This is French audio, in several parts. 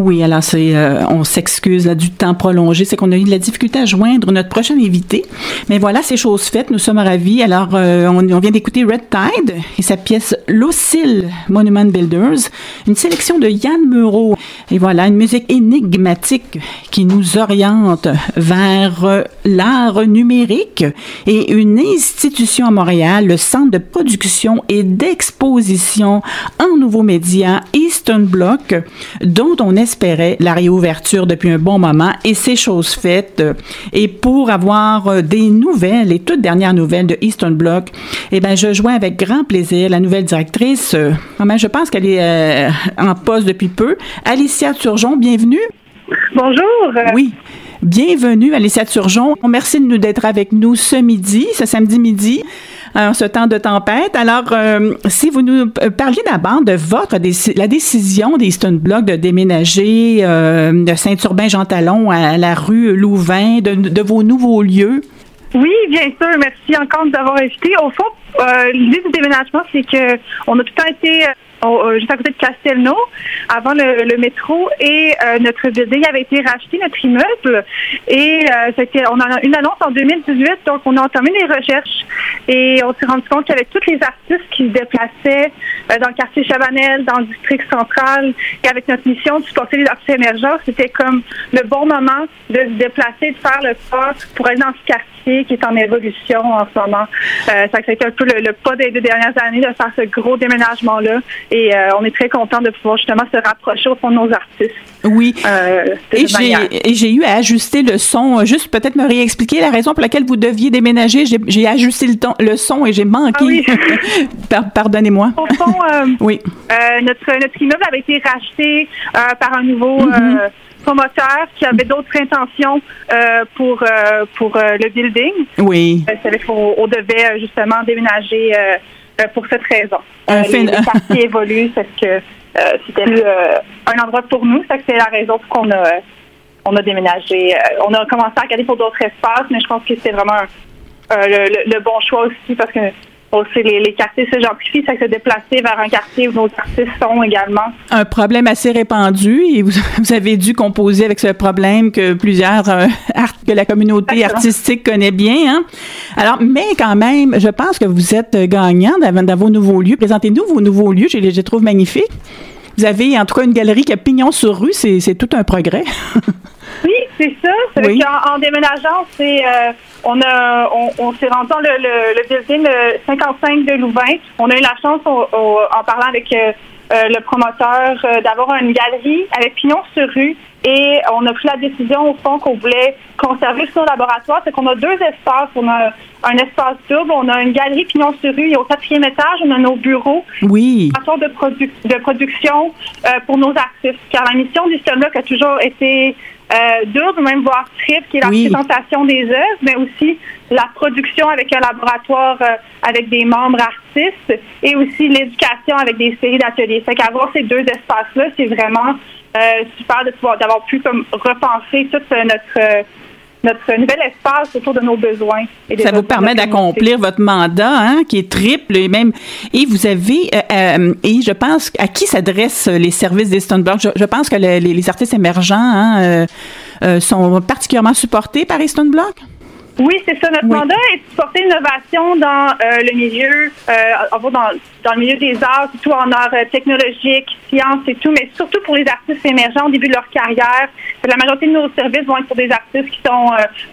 Oui, alors on s'excuse là, du temps prolongé, c'est qu'on a eu de la difficulté à joindre notre prochain invité. Mais voilà, c'est chose faite, nous sommes ravis. Alors, on vient d'écouter Red Tide et sa pièce Lucille Monument Builders, une sélection de Yann Meureau. Et voilà, une musique énigmatique qui nous oriente vers l'art numérique et une institution à Montréal, le Centre de production et d'exposition en nouveaux médias Eastern Bloc, dont on espérait la réouverture depuis un bon moment, et c'est chose faite. Et pour avoir des nouvelles, les toutes dernières nouvelles de Eastern Bloc, eh bien, je joins avec grand plaisir la nouvelle directrice. Je pense qu'elle est en poste depuis peu. Alicia Turgeon, bienvenue. Bonjour. Oui. Bienvenue, Alicia Turgeon. Merci d'être avec nous ce samedi midi, en ce temps de tempête. Alors, si vous nous parliez d'abord de la décision d'Eastern Bloc de déménager de Saint-Urbain-Jean-Talon à la rue Louvain, de vos nouveaux lieux. Oui, bien sûr. Merci encore de nous avoir invités. Au fond, l'idée du déménagement, c'est que on a tout le temps été juste à côté de Castelnau, avant le métro, et notre building avait été racheté, notre immeuble, et on a une annonce en 2018, donc on a entamé des recherches, et on s'est rendu compte qu'avec tous les artistes qui se déplaçaient dans le quartier Chabanel, dans le district central, et avec notre mission de supporter les artistes émergents, c'était comme le bon moment de se déplacer, de faire le pas pour aller dans ce quartier qui est en évolution en ce moment. Ça a été un peu le pas des 2 dernières années de faire ce gros déménagement-là. Et on est très content de pouvoir justement se rapprocher au fond de nos artistes. Oui. Et j'ai eu à ajuster le son. Juste peut-être me réexpliquer la raison pour laquelle vous deviez déménager. J'ai ajusté le son et j'ai manqué. Ah oui. Pardonnez-moi. Au fond, oui. Notre immeuble avait été racheté par un nouveau promoteur qui avait d'autres intentions pour le building. Oui. On devait justement déménager pour cette raison. Les quartiers évoluent, parce que c'était plus un endroit pour nous. C'est la raison pour qu'on a déménagé. On a commencé à regarder pour d'autres espaces, mais je pense que c'est vraiment le bon choix aussi, parce que aussi, les quartiers se gentrifient, ça se déplacer vers un quartier où nos artistes sont également. Un problème assez répandu, et vous avez dû composer avec ce problème que que la communauté artistique connaît bien. Hein? Alors, mais quand même, je pense que vous êtes gagnant dans vos nouveaux lieux. Présentez-nous vos nouveaux lieux, je les trouve magnifiques. Vous avez en tout cas une galerie qui a pignon sur rue, c'est tout un progrès. Oui, c'est ça. Oui. En déménageant, on s'est rendu dans le building 55 de Louvain. On a eu la chance, en parlant avec le promoteur, d'avoir une galerie avec pignon sur rue. Et on a pris la décision, au fond, qu'on voulait conserver ce laboratoire. C'est qu'on a 2 espaces. On a un espace double. On a une galerie pignon sur rue. Et au 4e étage, on a nos bureaux. Oui. De production pour nos artistes. Car la mission du Bloc a toujours été double, même voire triple, qui est la présentation des œuvres, mais aussi la production avec un laboratoire avec des membres artistes, et aussi l'éducation avec des séries d'ateliers. Fait qu'avoir ces 2 espaces-là, c'est vraiment super d'avoir pu repenser tout notre nouvel espace autour de nos besoins. Ça vous permet d'accomplir votre mandat, qui est triple, et vous avez, et je pense, à qui s'adressent les services d'Eastern Bloc? Je pense que les artistes émergents sont particulièrement supportés par Eastern Bloc? Oui, c'est ça. Notre mandat est de supporter l'innovation dans le milieu, dans le milieu des arts, surtout en arts technologiques, sciences et tout, mais surtout pour les artistes émergents au début de leur carrière. La majorité de nos services vont être pour des artistes qui sont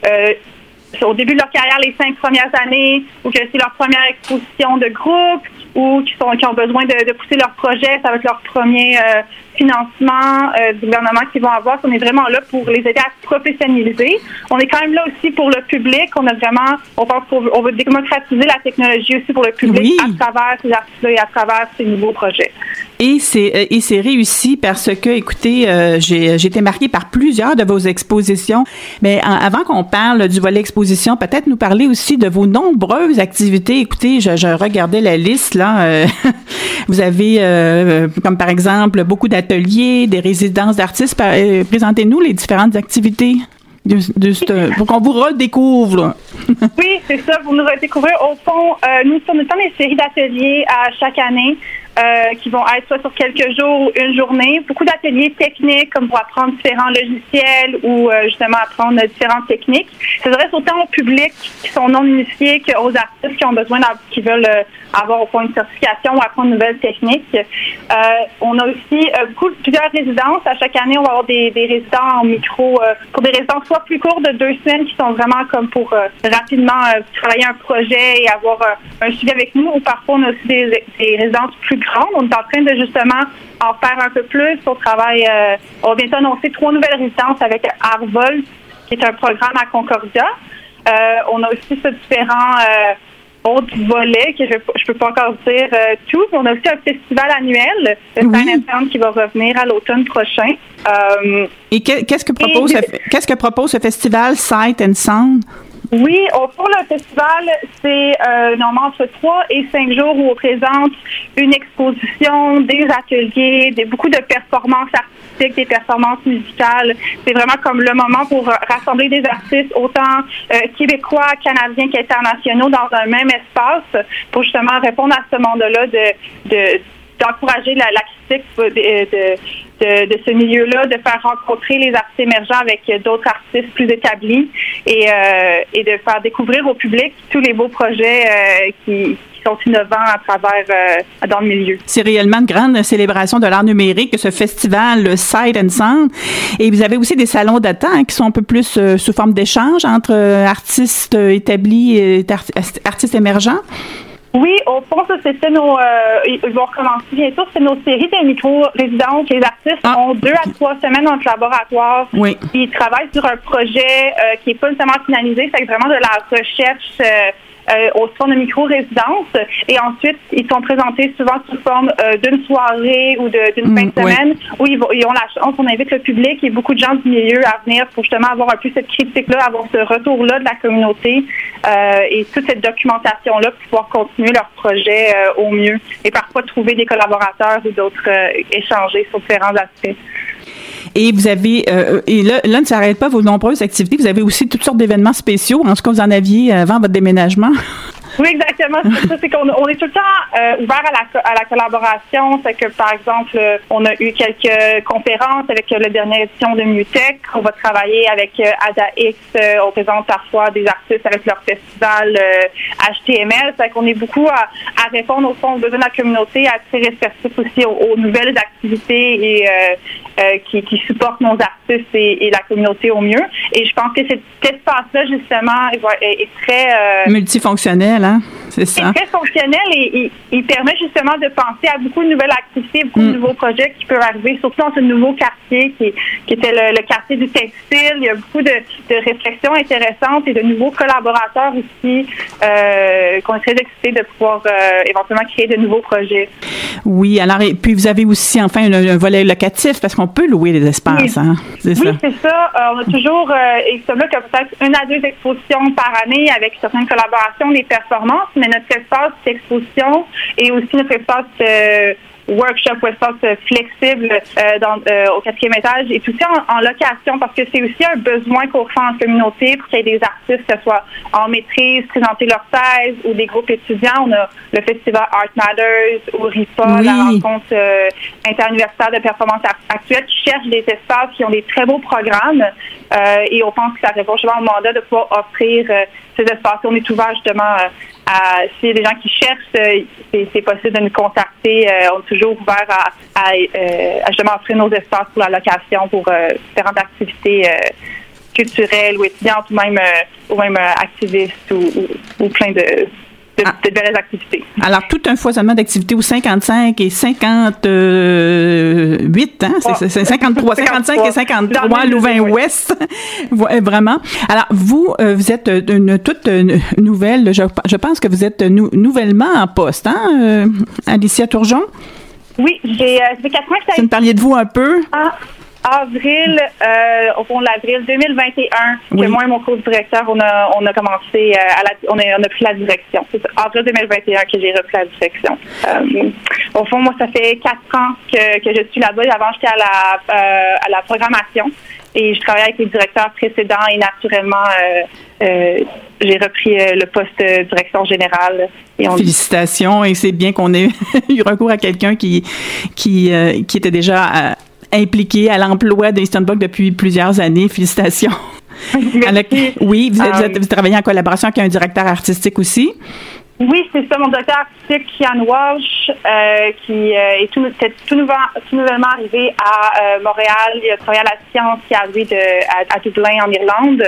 au début de leur carrière, les 5 premières années, ou que c'est leur première exposition de groupe, ou qui ont besoin de pousser leur projet. Ça va être leur premier financement du gouvernement qu'ils vont avoir. On est vraiment là pour les aider à se professionnaliser. On est quand même là aussi pour le public. On pense qu'on veut démocratiser la technologie aussi pour le public à travers ces artistes-là et à travers ces nouveaux projets. Et c'est réussi parce que, écoutez, j'ai été marquée par plusieurs de vos expositions. Mais avant qu'on parle du volet exposition, peut-être nous parler aussi de vos nombreuses activités. Écoutez, je regardais la liste, là. Vous avez, comme par exemple, beaucoup d'ateliers, des résidences d'artistes. Présentez-nous les différentes activités. Pour qu'on vous redécouvre. Là. Oui, c'est ça, pour nous redécouvrir. Au fond, nous sommes des séries d'ateliers à chaque année. qui vont être soit sur quelques jours ou une journée. Beaucoup d'ateliers techniques, comme pour apprendre différents logiciels ou justement apprendre différentes techniques. Ça s'adresse autant au public qui sont non initiés qu'aux artistes qui ont besoin, qui veulent avoir au fond une certification ou apprendre de nouvelles techniques. On a aussi plusieurs résidences. À chaque année, on va avoir des résidents en micro, pour des résidences soit plus courtes de 2 semaines qui sont vraiment comme pour rapidement travailler un projet et avoir un suivi avec nous, ou parfois on a aussi des résidences plus grandes. On est en train de justement en faire un peu plus. On travaille, on va bientôt annoncer 3 nouvelles résidences avec Arvol, qui est un programme à Concordia. On a aussi différents autres volets que je peux pas encore dire tout. On a aussi un festival annuel, le Sign & Sound, qui va revenir à l'automne prochain. Et qu'est-ce que propose ce festival Sight & Sound? Oui, pour le festival, c'est normalement entre 3 et 5 jours où on présente une exposition, des ateliers, beaucoup de performances artistiques, des performances musicales. C'est vraiment comme le moment pour rassembler des artistes autant québécois, canadiens qu'internationaux dans un même espace pour justement répondre à ce monde-là d'encourager la critique de ce milieu-là, de faire rencontrer les artistes émergents avec d'autres artistes plus établis et de faire découvrir au public tous les beaux projets qui sont innovants à travers dans le milieu. C'est réellement une grande célébration de l'art numérique, ce festival, le Sight & Sound. Et vous avez aussi des salons d'attente qui sont un peu plus sous forme d'échange entre artistes établis et artistes émergents. Oui, au fond, ça, c'était ils vont recommencer bientôt. C'est nos séries de micro-résidences. Les artistes ont 2 à 3 semaines dans le laboratoire. Oui. Ils travaillent sur un projet qui n'est pas nécessairement finalisé. C'est vraiment de la recherche au sein de micro-résidence. Et ensuite, ils sont présentés souvent sous forme d'une soirée ou d'une fin de semaine où ils ont la chance, on invite le public et beaucoup de gens du milieu à venir pour justement avoir un peu cette critique-là, avoir ce retour-là de la communauté et toute cette documentation-là pour pouvoir continuer leur projet au mieux et parfois trouver des collaborateurs ou d'autres échanger sur différents aspects. Et vous avez, et là, ne s'arrête pas vos nombreuses activités. Vous avez aussi toutes sortes d'événements spéciaux. En tout cas, vous en aviez avant votre déménagement. Oui, exactement. C'est ça, c'est qu'on est tout le temps ouvert à la collaboration. C'est que, par exemple, on a eu quelques conférences avec la dernière édition de Mutech. On va travailler avec AdaX. On présente parfois des artistes avec leur festival HTML. C'est qu'on est beaucoup à répondre au fond aux besoins de la communauté, à être réceptif aussi aux nouvelles activités et qui supportent nos artistes et la communauté au mieux. Et je pense que cet espace-là, justement, est très multifonctionnel. Hein? C'est ça. C'est très fonctionnel et il permet justement de penser à beaucoup de nouvelles activités, beaucoup de nouveaux projets qui peuvent arriver, surtout dans ce nouveau quartier qui était le quartier du textile. Il y a beaucoup de réflexions intéressantes et de nouveaux collaborateurs aussi qu'on est très excités de pouvoir éventuellement créer de nouveaux projets. Oui, alors et puis vous avez aussi enfin un volet locatif parce qu'on peut louer des espaces. Oui, hein? C'est ça. C'est ça. On a toujours, et comme là, peut-être 1 à 2 expositions par année avec certaines collaborations, des performances, mais notre espace d'exposition et aussi notre espace workshop ou espace flexible au 4e étage est aussi en location parce que c'est aussi un besoin qu'on ressent en communauté pour qu'il y ait des artistes, que ce soit en maîtrise, présenter leur thèse ou des groupes étudiants. On a le festival Art Matters ou RIPA, la rencontre interuniversitaire de performance actuelle qui cherche des espaces qui ont des très beaux programmes et on pense que ça répond justement au mandat de pouvoir offrir ces espaces. On est ouvert justement s'il y a des gens qui cherchent, c'est possible de nous contacter. On est toujours ouvert à justement offrir nos espaces pour la location, pour différentes activités culturelles ou étudiantes ou même activistes ou plein de belles activités. Alors, tout un foisonnement d'activités où 55 et 58, hein? C'est 53, 55 et 53, Louvain-Ouest. Vraiment. Alors, vous êtes toute nouvelle, je pense que vous êtes nouvellement en poste, hein, Alicia Turgeon? Oui, j'ai 4 mois que ça a été. Vous me parliez de vous un peu? Au fond de l'avril 2021, que moi et mon co-directeur, on a commencé, on a pris la direction. C'est avril 2021 que j'ai repris la direction. Au fond, moi, ça fait 4 ans que je suis là-bas. Avant, j'étais à la programmation. et je travaillais avec les directeurs précédents et naturellement, j'ai repris le poste de direction générale. Félicitations, et c'est bien qu'on ait eu recours à quelqu'un qui était déjà impliqué à l'emploi d'Easton Bloc depuis plusieurs années. Félicitations. Oui, vous travaillez en collaboration avec un directeur artistique aussi. Oui, c'est ça, mon directeur artistique, Kian Walsh, qui est tout nouvellement arrivé à Montréal. Il a travaillé à la Science, qui est arrivé à Dublin, en Irlande.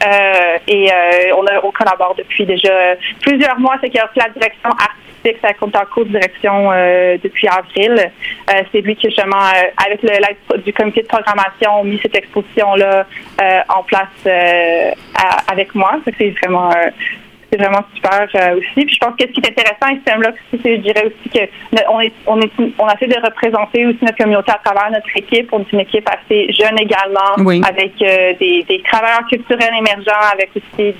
On collabore depuis déjà plusieurs mois. C'est qu'il a repris la direction artistique, ça compte en co-direction depuis avril. C'est lui qui, justement, avec l'aide du comité de programmation, a mis cette exposition-là en place avec moi. C'est vraiment super aussi. Puis je pense que ce qui est intéressant avec ce thème-là, je dirais aussi qu'on essaie de représenter aussi notre communauté à travers notre équipe. On est une équipe assez jeune également, oui, avec des travailleurs culturels émergents, avec aussi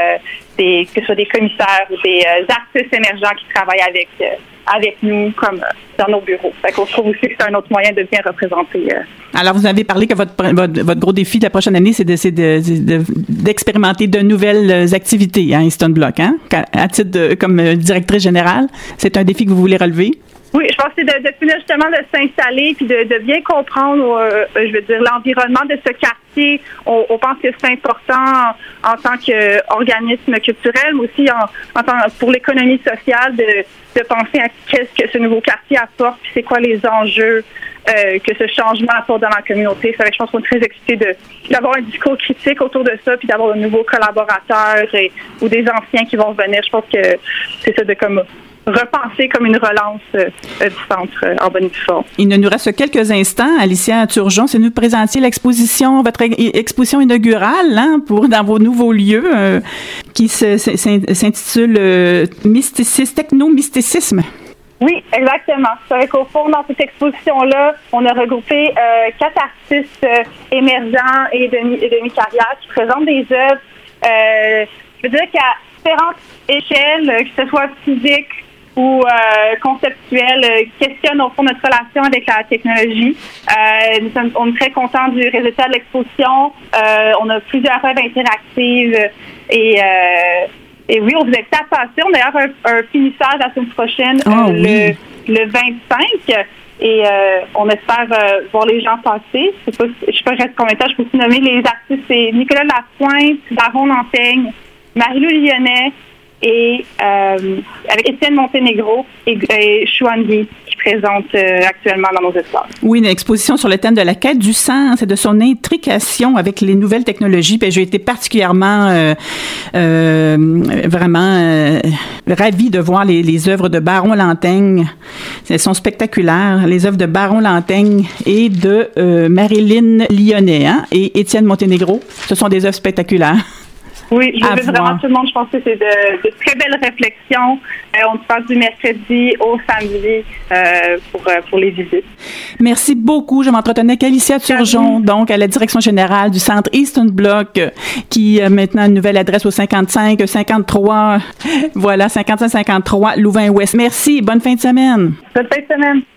que ce soit des commissaires ou des artistes émergents qui travaillent avec nous comme dans nos bureaux. Fait qu'on trouve aussi que c'est un autre moyen de bien représenter. Alors, vous avez parlé que votre gros défi de la prochaine année, c'est d'expérimenter de nouvelles activités à Easton Bloc, hein? À titre comme directrice générale, c'est un défi que vous voulez relever? Oui, je pense que c'est de finir justement de s'installer puis de bien comprendre, l'environnement de ce quartier. On pense que c'est important en tant qu'organisme culturel, mais aussi pour l'économie sociale de penser à qu'est-ce que ce nouveau quartier apporte, puis c'est quoi les enjeux que ce changement apporte dans la communauté. Je pense qu'on est très excités d'avoir un discours critique autour de ça, puis d'avoir de nouveaux collaborateurs ou des anciens qui vont venir. Je pense que c'est ça de repenser comme une relance du centre en bonne forme. Il nous reste quelques instants. Alicia Turgeon, c'est nous présenter votre exposition inaugurale, hein, dans vos nouveaux lieux qui s'intitule Techno-mysticisme. Oui, exactement. C'est vrai qu'au fond, dans cette exposition-là, on a regroupé 4 artistes émergents et demi-carrière qui présentent des œuvres, je veux dire qu'à différentes échelles, que ce soit physique ou conceptuelle, questionne au fond notre relation avec la technologie. On est très contents du résultat de l'exposition. On a plusieurs œuvres interactives et oui, on vous invite à passer. On a d'ailleurs un finissage la semaine prochaine, le 25. Et on espère voir les gens passer. Je sais pas reste combien de temps. Je peux aussi nommer les artistes. C'est Nicolas Lapointe, Baron Lantaigne, Marie-Lou Lyonnais, et avec Étienne Monténégro et Chouangi qui présentent actuellement dans nos espaces. Oui, une exposition sur le thème de la quête du sens et de son intrication avec les nouvelles technologies. Puis j'ai été particulièrement vraiment ravie de voir les œuvres de Baron Lantaigne. Elles sont spectaculaires. Les œuvres de Baron Lantaigne et de Marie-Lynn Lyonnais, hein, et Étienne Monténégro. Ce sont des œuvres spectaculaires. Oui, je veux vraiment tout le monde. Je pense que c'est de très belles réflexions. On se passe du mercredi au samedi pour les visites. Merci beaucoup. Je m'entretenais avec Alicia Turgeon, donc à la direction générale du centre Easton Bloc, qui a maintenant une nouvelle adresse au 55-53. Voilà, 55-53 Louvain-Ouest. Merci. Bonne fin de semaine. Bonne fin de semaine.